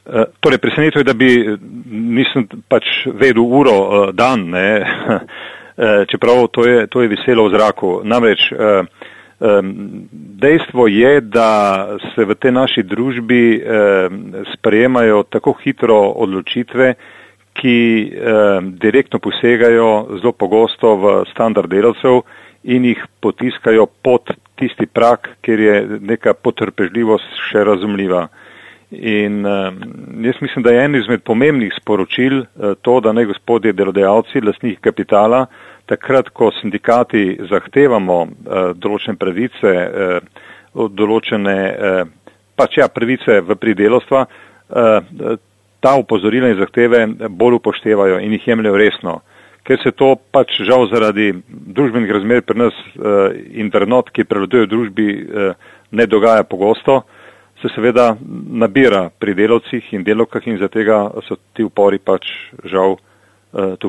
Torej, presenetilo je, da nisem pač vedel uro, dan, ne, čeprav to je viselo v zraku. Namreč, dejstvo je, da se v tej naši družbi sprejemajo tako hitro odločitve, ki direktno posegajo zelo pogosto v standard delavcev in jih potiskajo pod tisti prak, kjer je neka potrpežljivost še razumljiva. In jaz mislim, da je en izmed pomembnih sporočil to, da naj gospodje delodajalci, lastniki kapitala, takrat, ko sindikati zahtevamo določene pravice, določene pravice v pridelovstva, ta opozorila in zahteve bolj upoštevajo in jih jemljajo resno. Ker se to pač žal zaradi družbenih razmer pri nas in vrednot, ki prevladujejo v družbi, ne dogaja pogosto, se seveda nabira pri delavcih in delavkah in zaradi tega so ti upori pač žal tukaj.